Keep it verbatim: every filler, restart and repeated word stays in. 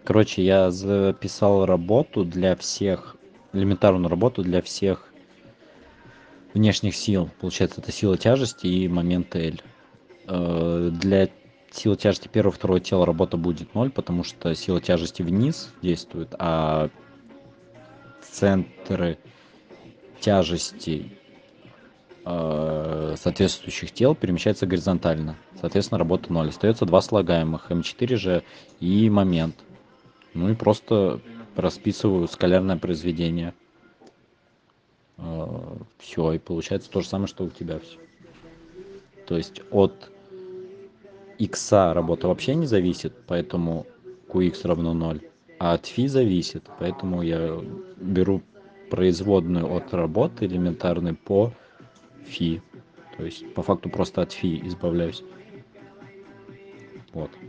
Короче, я записал работу для всех, элементарную работу для всех внешних сил. Получается, это сила тяжести и момент L. Э, Для силы тяжести первого и второго тела работа будет ноль, потому что сила тяжести вниз действует, а центры тяжести э, соответствующих тел перемещаются горизонтально. Соответственно, работа ноль. Остается два слагаемых, эм четыре же и момент. Ну и просто расписываю скалярное произведение. Все, и получается то же самое, что у тебя все. То есть от икса работа вообще не зависит, поэтому qx равно ноль, а от фи зависит, поэтому я беру производную от работы элементарной по фи. То есть по факту просто от фи избавляюсь. Вот.